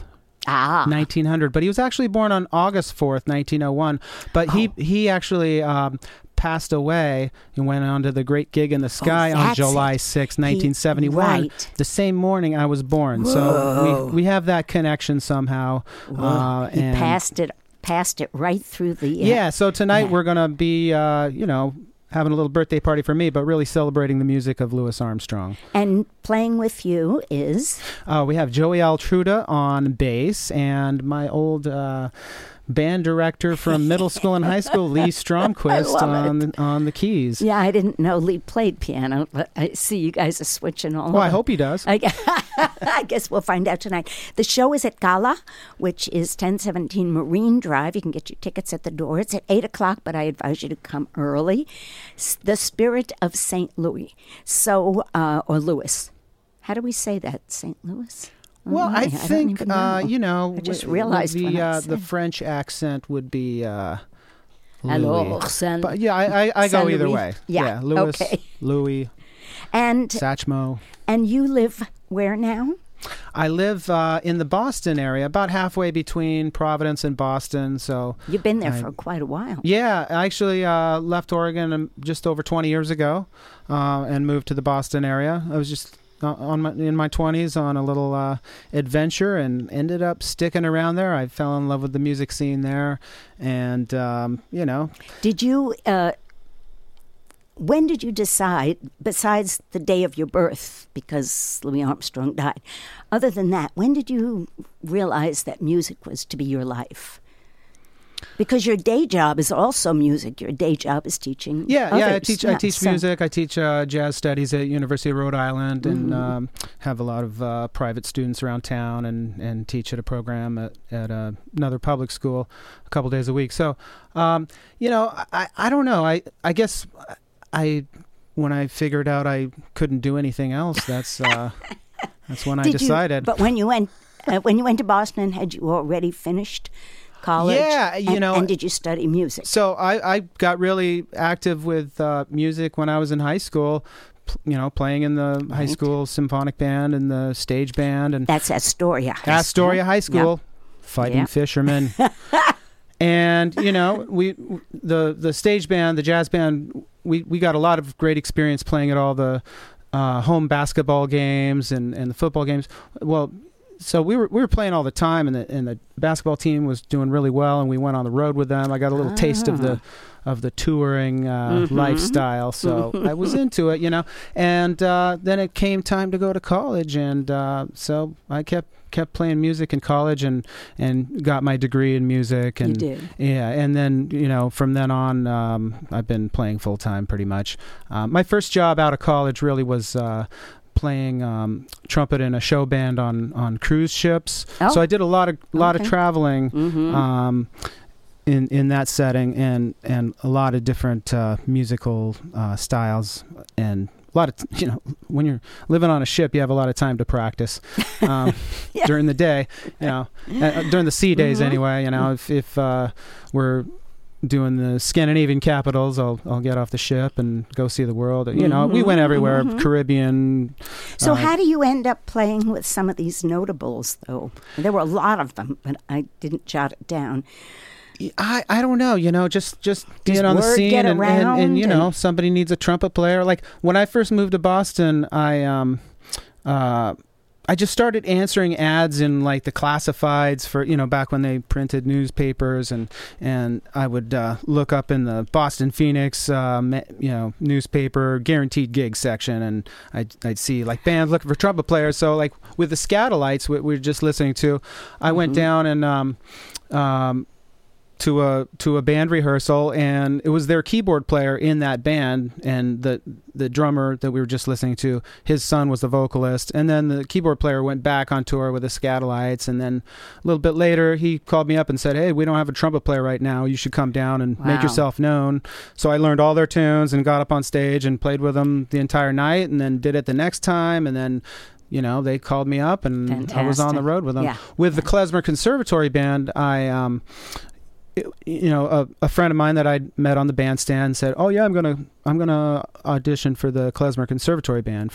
Ah. nineteen hundred. But he was actually born on August fourth, nineteen oh one. But he, Oh. he actually um, passed away and went on to the Great Gig in the Sky on that's July it. sixth, He- nineteen seventy-one. right. The same morning I was born. So Whoa. we, we have that connection somehow. Uh, he and passed it passed it right through the uh, yeah, so tonight yeah. we're going to be, uh, you know, having a little birthday party for me, but really celebrating the music of Louis Armstrong. And playing with you is Uh, we have Joey Altruda on bass, and my old uh, band director from middle school and high school, Lee Stromquist, love on the, on the keys. yeah. I didn't know Lee played piano, but I see you guys are switching all. Well, I over. hope he does. I, I guess we'll find out tonight. The show is at Gala, which is ten seventeen Marine Drive. You can get your tickets at the door. It's at eight o'clock, but I advise you to come early. S- The Spirit of Saint Louis. So, uh, or Louis. How do we say that? Saint Louis? Well, Oh, I my, don't think even uh, know. you know. I just w- realized the when I uh, the said. French accent would be uh, Alors, Louis. Saint- But yeah, I, I, I go Saint either Louis. way. Yeah, Louis, okay. Louis, And Satchmo. and you live where now? I live uh, in the Boston area, about halfway between Providence and Boston. So You've been there I- for quite a while. yeah, I actually uh, left Oregon um, just over twenty years ago uh, and moved to the Boston area. I was just uh, on my, in my twenties on a little uh, adventure and ended up sticking around there. I fell in love with the music scene there, and um, you know, Did you? Uh, when did you decide? Besides the day of your birth, because Louis Armstrong died. Other than that, when did you realize that music was to be your life? Because your day job is also music. Your day job is teaching. yeah, yeah. I others. teach I Yeah, teach so- music. I teach uh, jazz studies at University of Rhode Island, and Mhm. um, have a lot of uh, private students around town, and, and teach at a program at at uh, another public school a couple days a week. So, um, you know, I, I don't know. I I guess I when I figured out I couldn't do anything else, that's uh, that's when I Did you- decided. but when you went, uh, when you went to Boston, had you already finished college? Yeah, you And- know- And did you study music? So I, I got really active with uh, music when I was in high school, p- you know, playing in the high Right. school symphonic band and the stage band, and That's Astoria. High Astoria School. High School, fighting Yeah. fishermen. And you know, we the the stage band, the jazz band, we, we got a lot of great experience playing at all the uh, home basketball games and, and the football games. Well, so we were we were playing all the time, and the and the basketball team was doing really well, and we went on the road with them. I got a little taste of the of the touring uh, Mhm. lifestyle, so I was into it, you know. And uh, then it came time to go to college, and uh, so I kept kept playing music in college, and and got my degree in music. And You did. yeah, and then, you know, from then on, um, I've been playing full time pretty much. Um, my first job out of college really was uh, playing um, trumpet in a show band on, on cruise ships. Oh. So I did a lot of lot Okay. of traveling Mhm. um, in in that setting, and and a lot of different uh, musical uh, styles, and a lot of, you know, when you're living on a ship, you have a lot of time to practice um, Yeah. during the day, you know, uh, during the sea days Mhm. anyway. You know, if if uh, we're doing the Scandinavian capitals, I'll I'll get off the ship and go see the world. You know, we went everywhere, Mhm. Caribbean. So uh, how do you end up playing with some of these notables, though? There were a lot of them, but I didn't jot it down. I, I don't know, you know, just just being Does on the word scene, get and, and, around and you know, and- somebody needs a trumpet player. Like when I first moved to Boston, I um uh I just started answering ads in like the classifieds for, you know, back when they printed newspapers, and and I would uh, look up in the Boston Phoenix, uh, me- you know, newspaper guaranteed gig section, and I'd, I'd see like bands looking for trumpet players. So like with the Scatolites, we, we were just listening to, I went Mhm. down and um um. to a to a band rehearsal, and it was their keyboard player in that band, and the the drummer that we were just listening to, his son was the vocalist, and then the keyboard player went back on tour with the Scatolites, and then a little bit later he called me up and said, "Hey, we don't have a trumpet player right now. You should come down and make Wow. yourself known." So I learned all their tunes and got up on stage and played with them the entire night, and then did it the next time, and then, you know, they called me up, and I was on the Fantastic. road with them. Yeah. With the Klezmer Conservatory Band, I um it- you know, a, a friend of mine that I'd met on the bandstand said, "Oh yeah, I'm gonna I'm gonna audition for the Klezmer Conservatory Band for their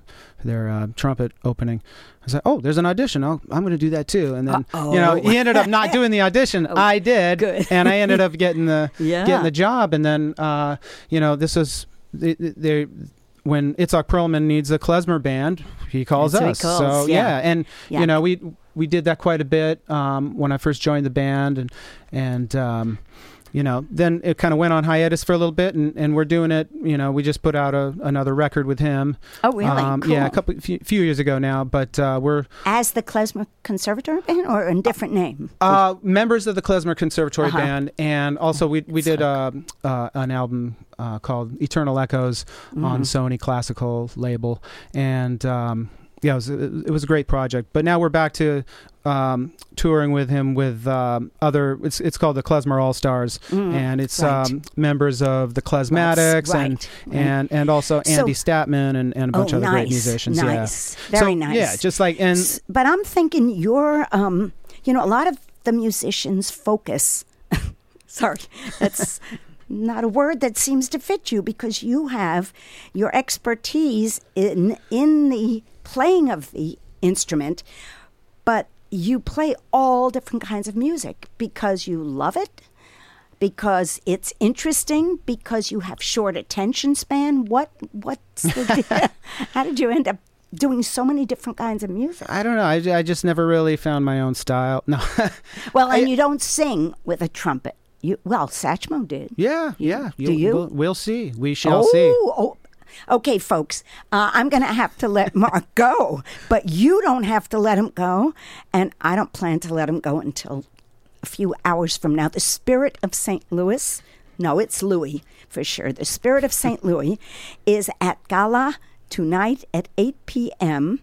their uh, trumpet opening. I was like, oh, there's an audition. Oh, I'm going to do that too. And then, Uh-oh. you know, he ended up not doing the audition. Oh, I did, good. and I ended up getting the Yeah. getting the job. And then, uh, you know, this was they, they when Itzhak Perlman needs a klezmer band, he calls That's who he us. calls, So yeah. and Yeah. you know, we we did that quite a bit um, when I first joined the band, and and. Um, You know, then it kind of went on hiatus for a little bit, and, and we're doing it. You know, we just put out a, another record with him. Oh, really? Um, Cool. Yeah, a couple few, few years ago now. But uh, we're As the Klezmer Conservatory Band, or a different name? uh, members of the Klezmer Conservatory Uh-huh. Band, and also we we It's did like- uh, uh, an album uh, called Eternal Echoes on Mhm. Sony Classical label, and um, yeah, it was it was a great project. But now we're back to um, touring with him with um, other. It's it's called the Klezmer All Stars, Mm, and it's right. um, members of the Klezmatics Right, and right. and and also So- Andy Statman and, and a bunch Oh, of other great nice, musicians. nice. Yeah, Very So, nice. Yeah, just like and S- But I'm thinking you're, um, you know, a lot of the musicians focus. Sorry, that's not a word that seems to fit you, because you have your expertise in in the playing of the instrument, but you play all different kinds of music because you love it, because it's interesting, because you have short attention span. What what's the, how did you end up doing so many different kinds of music? I don't know. I, I just never really found my own style. No. Well, and I- you don't sing with a trumpet. You well, Satchmo did. Yeah, yeah. Do you? We'll, we'll see. We shall oh, see. oh, okay, folks. Uh, I'm going to have to let Mark go, but you don't have to let him go, and I don't plan to let him go until a few hours from now. The Spirit of Saint Louis, no, it's Louis for sure. The Spirit of Saint Louis is at Gala tonight at eight p.m.,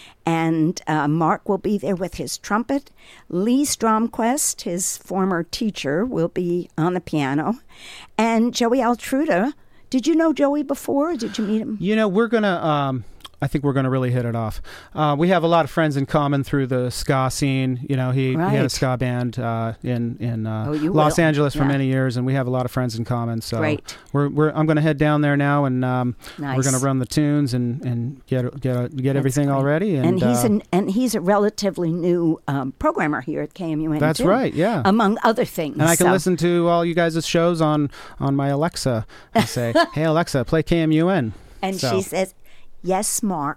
and uh, Mark will be there with his trumpet. Lee Stromquist, his former teacher, will be on the piano. And Joey Altruda. Did you know Joey before? Or did you meet him? You know, we're going to, um, I think we're going to really hit it off. Uh, we have a lot of friends in common through the ska scene. You know, he, he had a Right. ska band uh, in, in uh, Oh, you Los will. Angeles for Yeah. many years, and we have a lot of friends in common. So Great. we're, we're, I'm going to head down there now, and um, Nice. we're going to run the tunes and, and get get get everything great. all ready. And, And, he's uh, an and he's a relatively new um, programmer here at K M U N. That's too, right, yeah. among other things. And I can So- listen to all you guys' shows on, on my Alexa and say, hey, Alexa, play K M U N. And So- she says, "Yes, Mark.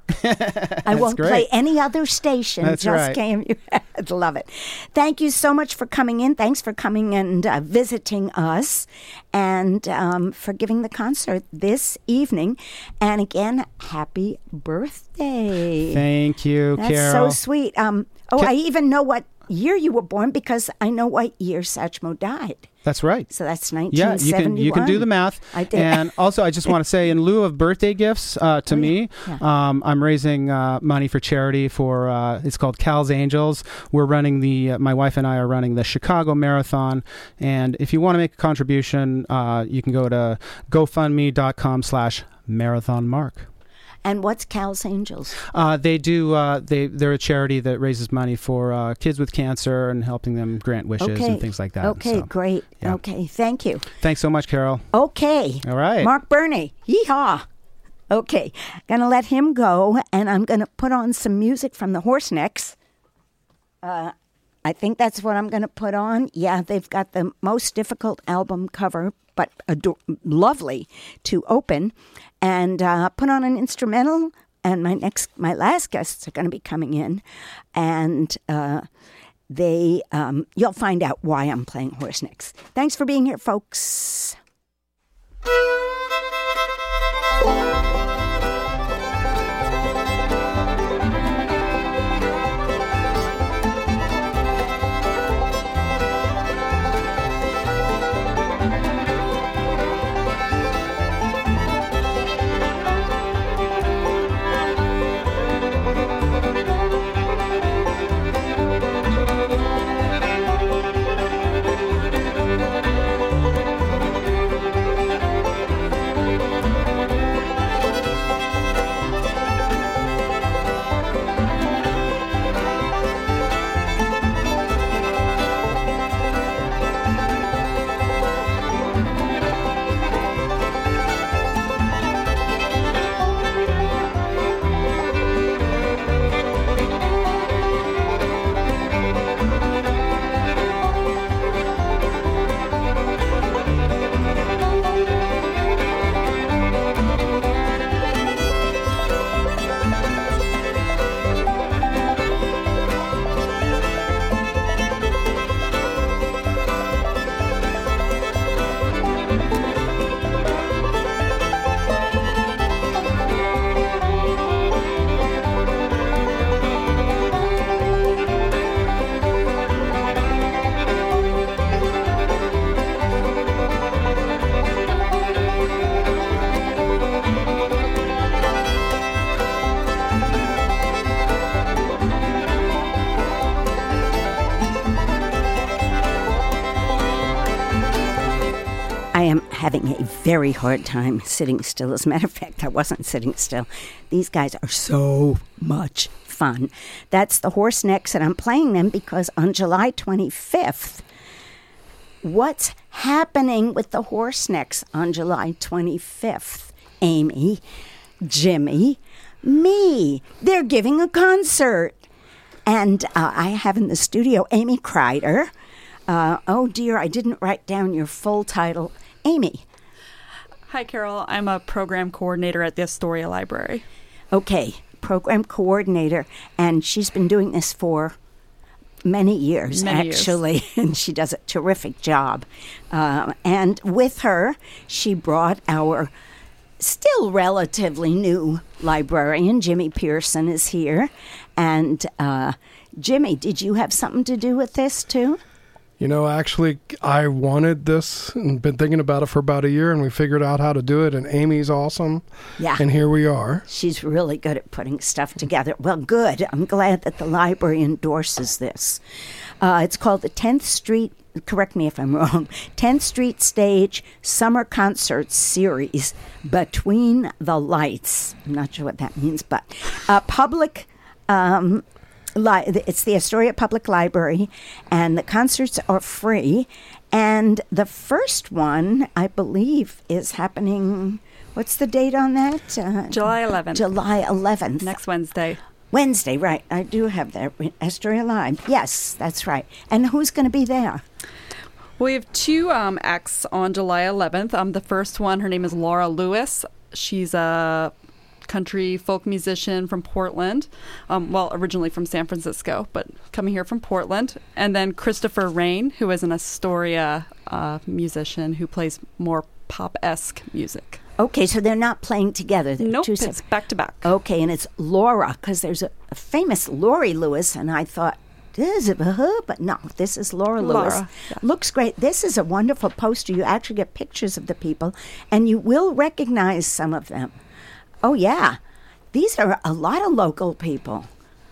I won't great. play any other station. That's just right. K M U N." I love it. Thank you so much for coming in. Thanks for coming and uh, visiting us, and um, for giving the concert this evening. And again, happy birthday! Thank you, That's Carol. so sweet. Um, oh, Ca- I even know what year you were born because I know what year Satchmo died. That's right. So that's Yeah, nineteen you seventy-one. can you can do the math. I did. And also, I just want to say, in lieu of birthday gifts uh, to Oh, yeah. me, Yeah. um, I'm raising uh, money for charity for uh, it's called Cal's Angels. We're running the uh, my wife and I are running the Chicago Marathon. And if you want to make a contribution, uh, you can go to GoFundMe dot com slash Marathon Mark. And what's Cal's Angels? Uh, they do. Uh, they they're a charity that raises money for uh, kids with cancer and helping them grant wishes Okay. and things like that. Okay, So, great. yeah. Okay, thank you. thanks so much, Carol. Okay. All right. Mark Burney. Yeehaw. Okay, gonna let him go, and I'm gonna put on some music from the Horsenecks. Uh, I think that's what I'm gonna put on. Yeah, they've got the most difficult album cover, but ador- lovely to open. And uh, put on an instrumental. And my next, my last guests are going to be coming in, and uh, they, um, you'll find out why I'm playing Horsenecks. Thanks for being here, folks. I am having a very hard time sitting still. As a matter of fact, I wasn't sitting still. These guys are so much fun. That's the Horse Necks, and I'm playing them because on July twenty-fifth, what's happening with the Horse Necks on July twenty-fifth? Amy, Jimmy, me. They're giving a concert. And uh, I have in the studio Amy Kreider. Uh, oh, dear, I didn't write down your full title. Amy. Hi, Carol. I'm a program coordinator at the Astoria Library. Okay, program coordinator. And she's been doing this for many years, many actually. Years. And she does a terrific job. Uh, and with her, she brought our still relatively new librarian, Jimmy Pearson, is here. And uh, Jimmy, did you have something to do with this too? You know, actually, I wanted this and been thinking about it for about a year, and we figured out how to do it, and Amy's awesome. Yeah. And here we are. She's really good at putting stuff together. Well, good. I'm glad that the library endorses this. Uh, it's called the tenth Street, correct me if I'm wrong, tenth Street Stage Summer Concert Series, Between the Lights. I'm not sure what that means, but uh, public... Um, li- it's the Astoria Public Library, and the concerts are free. And the first one, I believe, is happening. What's the date on that? Uh, July eleventh. July eleventh. Next Wednesday. Wednesday, right. I do have that. Astoria Live. Yes, that's right. And who's going to be there? We have two um, acts on July eleventh. Um, the first one, her name is Laura Lewis. She's a country folk musician from Portland. Um, well, originally from San Francisco, but coming here from Portland. And then Christopher Rain, who is an Astoria uh, musician who plays more pop-esque music. Okay, so they're not playing together. They're nope, two it's back-to-back. Okay, and it's Laura, because there's a, a famous Laurie Lewis, and I thought, this is her, but no, this is Laura Lewis. Laura, yeah. Looks great. This is a wonderful poster. You actually get pictures of the people, and you will recognize some of them. Oh, yeah. These are a lot of local people.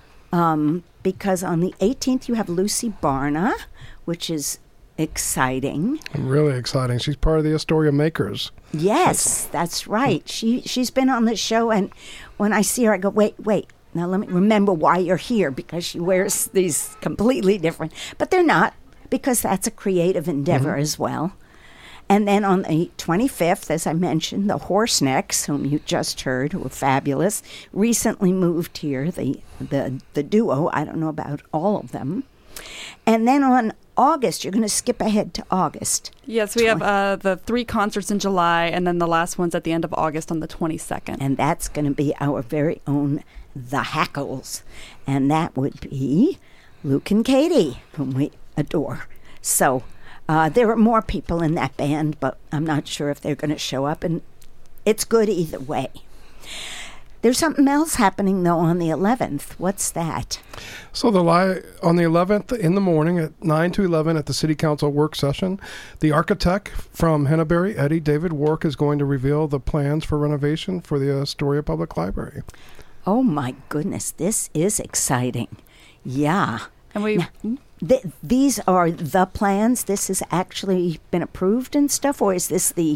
Um, because on the eighteenth, you have Lucy Barna, which is exciting. Really exciting. She's part of the Astoria Makers. Yes, that's right. She, she's been on the show, and when I see her, I go, wait, wait. Now let me remember why you're here, because she wears these completely different. But they're not, because that's a creative endeavor mm-hmm. as well. And then on the twenty-fifth, as I mentioned, the Horse Necks, whom you just heard, who were fabulous, recently moved here, the, the, the duo. I don't know about all of them. And then on August, you're going to skip ahead to August. Yes, we have uh, the three concerts in July, and then the last one's at the end of August on the twenty-second. And that's going to be our very own The Hackles. And that would be Luke and Katie, whom we adore. So... Uh, there are more people in that band, but I'm not sure if they're going to show up, and it's good either way. There's something else happening, though, on the eleventh. What's that? So the li- on the eleventh in the morning at nine to eleven at the City Council work session, the architect from Henneberry, Eddie David Wark, is going to reveal the plans for renovation for the Astoria Public Library. Oh, my goodness. This is exciting. Yeah. And we... Now, Th- these are the plans? This has actually been approved and stuff, or is this the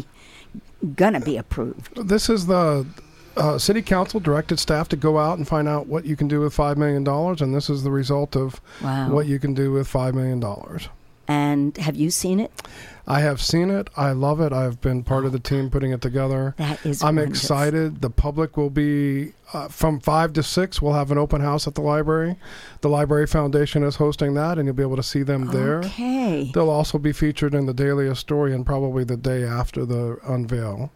gonna be approved? This is the uh, City Council directed staff to go out and find out what you can do with five million dollars, and this is the result of wow. what you can do with five million dollars. And have you seen it? I have seen it. I love it. I've been part of the team putting it together. That is I'm wonderful. excited. The public will be, uh, from five to six, we'll have an open house at the library. The Library Foundation is hosting that, and you'll be able to see them there. Okay. They'll also be featured in the Daily Astorian probably the day after the unveil.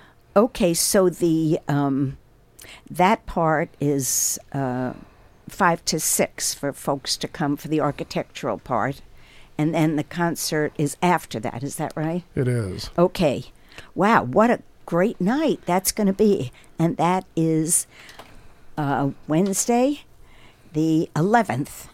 Okay, so the um, that part is uh, five to six for folks to come for the architectural part. And then the concert is after that. Is that right? It is. Okay. Wow, what a great night that's going to be. And that is uh, Wednesday, the eleventh.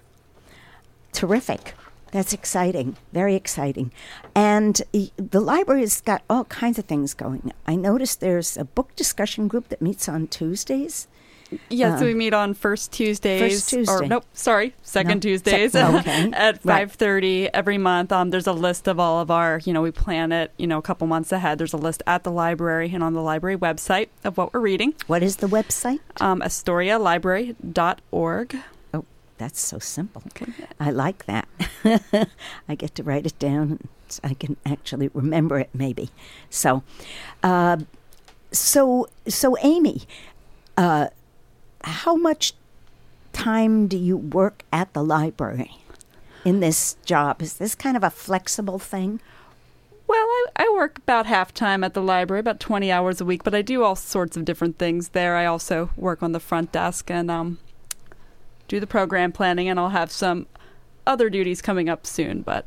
Terrific. That's exciting. Very exciting. And the library's got all kinds of things going. I noticed there's a book discussion group that meets on Tuesdays. Yes, Uh, so we meet on first Tuesdays. First Tuesday. Or, nope, sorry, second No, Tuesdays sec- okay. at Right. five thirty every month. Um, there's a list of all of our, you know, we plan it, you know, a couple months ahead. There's a list at the library and on the library website of what we're reading. What is the website? Um, astoria library dot org. Oh, that's so simple. Okay. I like that. I get to write it down. So I can actually remember it, maybe. So, uh, so, so, Amy, uh, how much time do you work at the library in this job? Is this kind of a flexible thing? Well, I, I work about half time at the library, about twenty hours a week, but I do all sorts of different things there. I also work on the front desk and um, do the program planning, and I'll have some other duties coming up soon, but...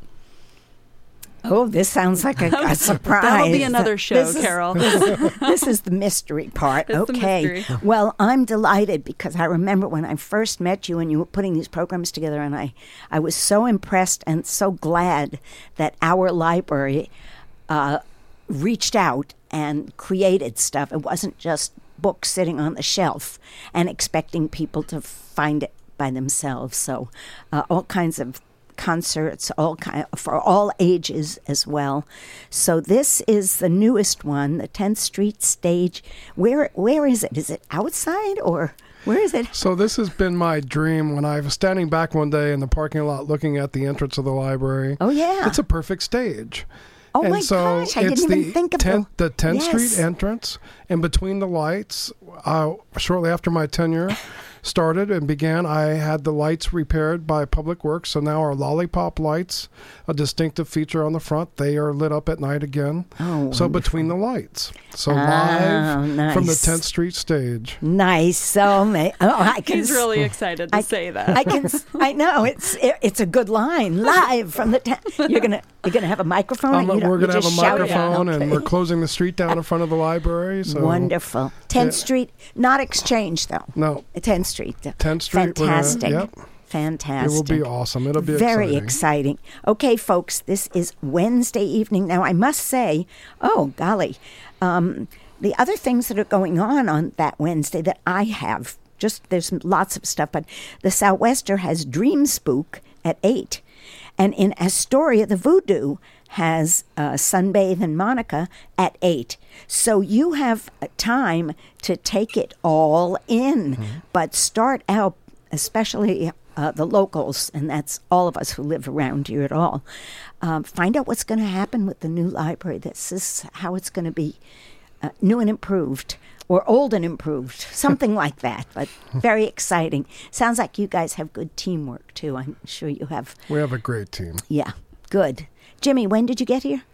Oh, this sounds like a, a surprise. That'll be another show, This is- Carol. This, this is the mystery part. It's the Okay. mystery. Well, I'm delighted because I remember when I first met you and you were putting these programs together, and I, I was so impressed and so glad that our library uh, reached out and created stuff. It wasn't just books sitting on the shelf and expecting people to find it by themselves. So uh, all kinds of concerts, all kind for all ages as well. So this is the newest one, the tenth Street Stage. Where where is it? Is it outside or where is it? So this has been my dream when I was standing back one day in the parking lot looking at the entrance of the library. Oh yeah. It's a perfect stage. Oh and my so gosh, I it's didn't the even think of tenth, the- the tenth Yes. Street entrance, and between the lights, uh, shortly after my tenure started and began, I had the lights repaired by Public Works. So now our lollipop lights, a distinctive feature on the front, they are lit up at night again. Oh, so between the lights. So Oh, live from the nice. tenth Street stage. Nice. So ma- oh, I can He's s- really excited to I- say that. I can. s- I know it's it, it's a good line. Live from the. Ten- you're gonna you're gonna have a microphone. Um, or you don't- we're you going to have a just shout it? microphone, and Okay. we're closing the street down in front of the library. So Wonderful. tenth Yeah. Street, not Exchange though. No, tenth Street. tenth Street. we're gonna- Fantastic. Yep. Fantastic. It will be awesome. It'll be Very exciting. exciting. Okay, folks, this is Wednesday evening. Now, I must say, oh, golly, um, the other things that are going on on that Wednesday that I have, just there's lots of stuff, but the Southwester has Dream Spook at eight. And in Astoria, the Voodoo has uh, Sunbathe and Monica at eight. So you have a time to take it all in, Mm-hmm. but start out, especially uh, the locals, and that's all of us who live around here at all. Um, find out what's going to happen with the new library. This is how it's going to be uh, new and improved, or old and improved, something like that. But very exciting. Sounds like you guys have good teamwork, too. I'm sure you have. We have a great team. Yeah, good. Jimmy, when did you get here?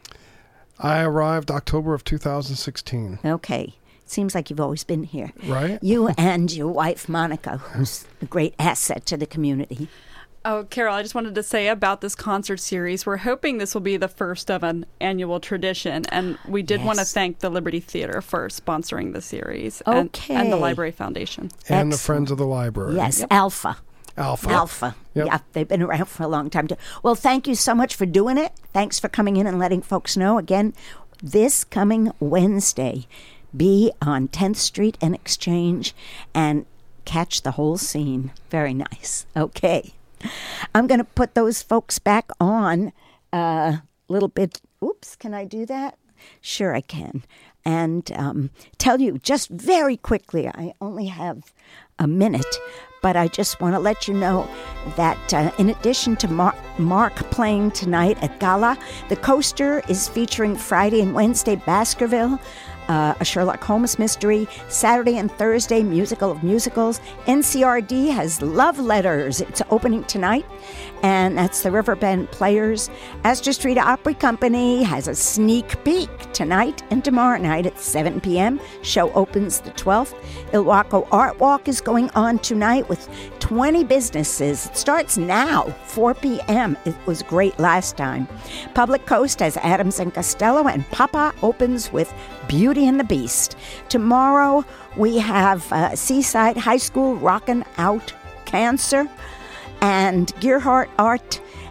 I arrived October of two thousand sixteen. Okay. Seems like you've always been here. Right. You and your wife, Monica, who's a great asset to the community. Oh, Carol, I just wanted to say about this concert series, we're hoping this will be the first of an annual tradition. And we did want to Yes. thank the Liberty Theater for sponsoring the series. and- Okay. And, the Library Foundation. And the Excellent. Friends of the Library. Yes, Alpha. Alpha. Alpha. Yep. Yeah, they've been around for a long time. Too. Well, thank you so much for doing it. Thanks for coming in and letting folks know. Again, this coming Wednesday, be on tenth Street and Exchange and catch the whole scene. Very nice. Okay. I'm going to put those folks back on a little bit. Oops, can I do that? Sure, I can. And um, tell you just very quickly, I only have a minute, but I just want to let you know that uh, in addition to Mar- Mark playing tonight at Gala, the Coaster is featuring Friday and Wednesday Baskerville, uh, a Sherlock Holmes mystery, Saturday and Thursday Musical of Musicals. N C R D has Love Letters. It's opening tonight, and that's the Riverbend Players. Astor Street Opry Company has a sneak peek tonight and tomorrow night at seven p.m. Show opens the twelfth. Ilwaco Art Walk is going on tonight with twenty businesses. It starts now, four p.m. It was great last time. Public Coast has Adams and Costello, and Papa opens with Beauty and the Beast. Tomorrow we have uh, Seaside High School Rockin' Out Cancer and Gearhart Art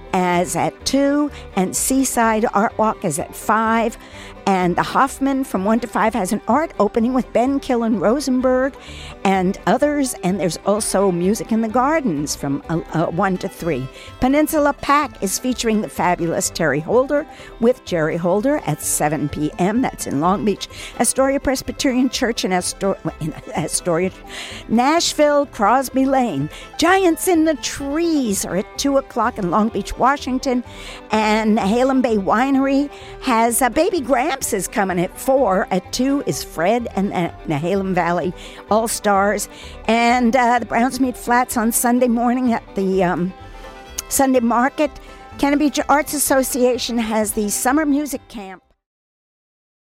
as at two, and Seaside Art Walk is at five. And the Hoffman from one to five has an art opening with Ben Killen Rosenberg and others. And there's also Music in the Gardens from uh, uh, one to three. Peninsula Pack is featuring the fabulous Terry Holder with Jerry Holder at seven p.m. That's in Long Beach. Astoria Presbyterian Church in, Astor- in Astoria. Nashville, Crosby Lane. Giants in the Trees are at two o'clock in Long Beach, Washington. And Halem Bay Winery has a Baby Graham is coming at four. At two is Fred and the Nehalem Valley All-Stars. And uh, the Brownsmead Flats on Sunday morning at the um, Sunday Market. Cannon Beach Arts Association has the Summer Music Camp.